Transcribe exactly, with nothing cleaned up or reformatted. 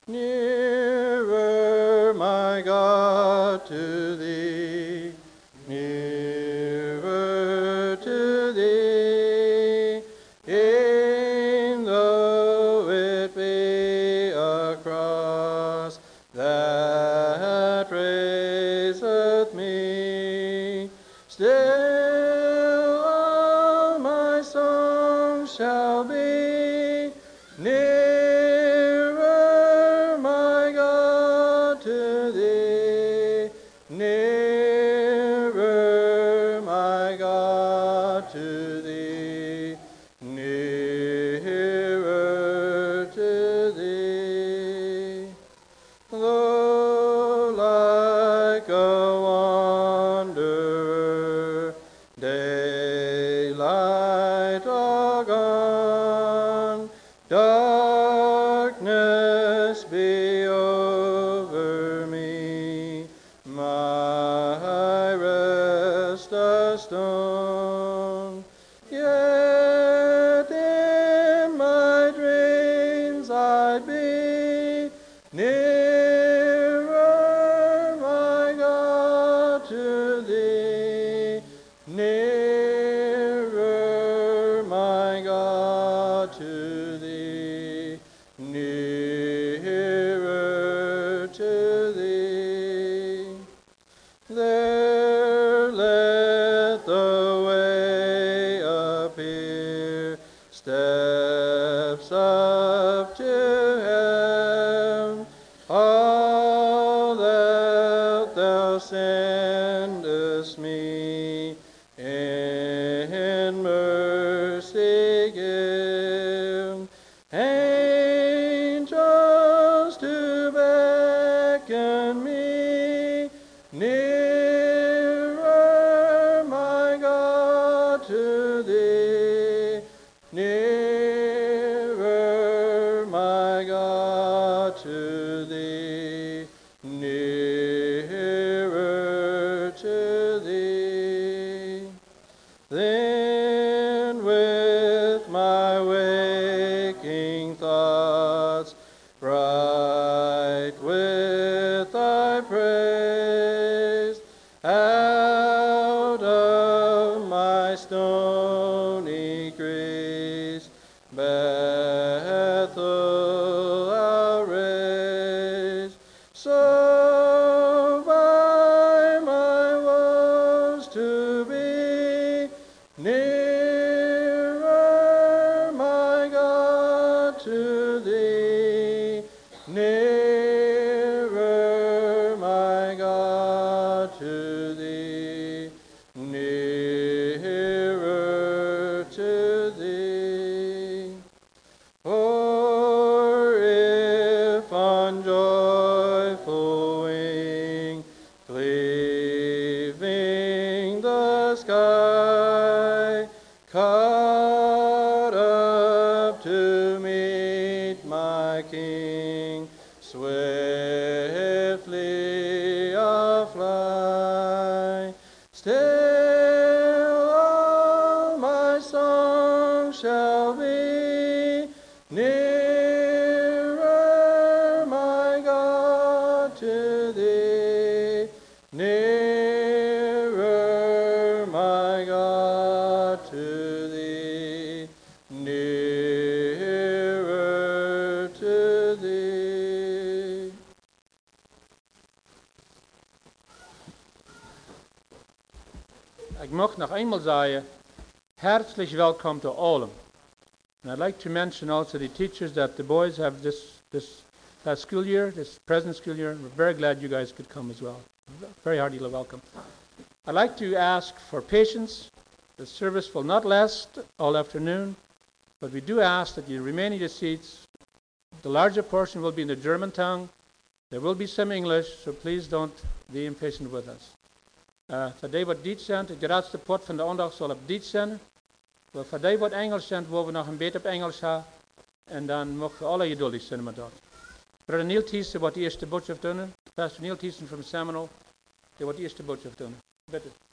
Nearer, my God, to thee, nearer to thee, e'en though it be a cross that raiseth me, still all my song shall be nearer, my God, to thee, nearer, my God, to thee, nearer to thee. Though like a wanderer, daylight all gone, darkness be over me, my rest a stone. Yet in my dreams I'd be nearer, my God, to thee, nearer, my God, to thee, nearer to thee. There let the way appear, steps up to heaven, all that thou sendest me in mercy give. Angels to beckon me nearer, my God, to thee, nearer, my God, to thee, nearer to thee. Then with my waking thoughts, bright with thy praise, out of my stony grace, Bethel I'll raise. So by my woes to be nearer, my God, to thee, nearer, my God, to thee, nearer to thee. For if on joyful wing, cleaving the sky, caught up to meet my King, swiftly I'll fly, still all my song shall be nearer, my God, to thee, nearer, my God, to thee, nearer to thee. Ik mag nog eenmaal zeggen, herzlich welcome to all of them. And I'd like to mention also the teachers that the boys have this this last school year, this present school year. We're very glad you guys could come as well. Very heartily welcome. I'd like to ask for patience. The service will not last all afternoon, but we do ask that you remain in your seats. The larger portion will be in the German tongue. There will be some English, so please don't be impatient with us. Uh, voor die wat Duits zijn, het laatste pot van de aandacht zal op Duits zijn. Voor die wat Engels zijn, willen we nog een beetje op Engels gaan. En dan mogen we alle geduldig zijn met dat. Brother Neil Thiessen wordt de eerste boodschap doen. Pastor Neil Thiessen from Seminole, die wordt de eerste boodschap doen. Bitte.